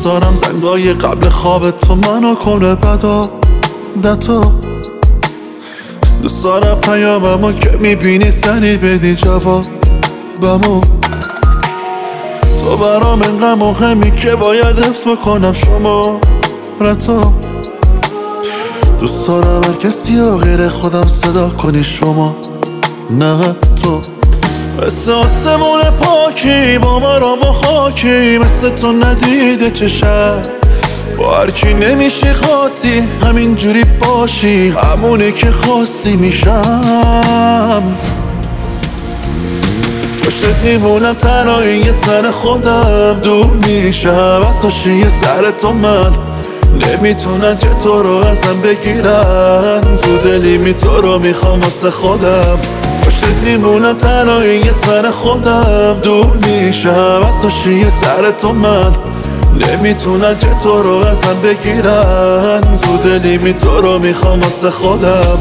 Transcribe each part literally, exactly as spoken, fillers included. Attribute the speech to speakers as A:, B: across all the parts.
A: دوست دارم زنگای قبل خواب تو منو کنه بدا دتا. دوست دارم پیاممو که میبینی سری بدی جواب بمو. تو برام انقدر مهمی که باید حفظ بکنم شما رتا. دوست دارم هر کسی ها غیر خودم صدا کنی شما نه تو. مثل آسمون پاکی با مرا با خاکی، مثل تو ندیده چشم با هرکی نمیشی خاطی، همینجوری باشی همونه که خواستی میشم. پشتت میمونم تنهایی یه تن خودم دور میشم از حاشیه سر تو. من نمیتونن که تو رو ازم بگیرن، تو دلی می تو رو میخوام واسه خودم. پشتت میمونم تنهایی یه تن خودم دور میشم از حاشیه سر تو. من نمیتونن که تو رو ازم بگیرن، تو دلی می تو رو میخوام واسه خودم.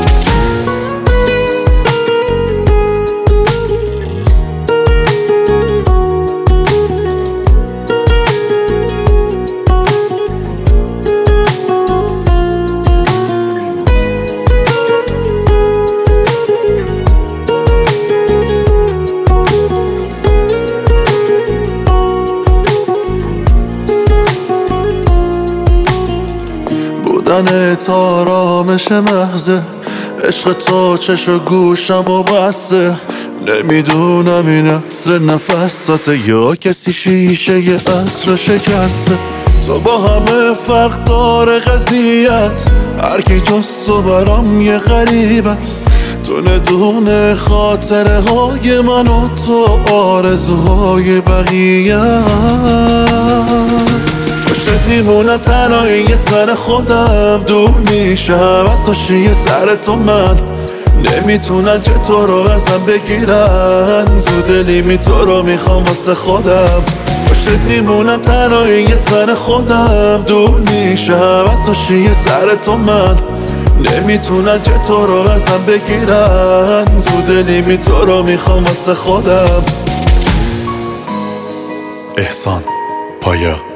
A: بودن تو آرامش محضه، عشق تو چش و گوشم و بسته. نمیدونم این عطر نفساته یا کسی شیشه یه عطر شکسته. تو با همه فرق داره قضیت، هرکی جز تو برام یه غریب است. دونه دونه خاطره های من و تو آرزوهای بقیه. پشتت میمونم تنهایی یه تن خودم دور میشم از حاشیه سر تو. من نمیتونن که تو رو ازم بگیرن، تو دلی می تو رو میخوام واسه خودم. پشتت میمونم تنهایی یه تن خودم دور میشم از حاشیه سر تو. من نمیتونن که تو رو ازم بگیرن، تو دلی می تو رو میخوام واسه خودم. احسان پایا.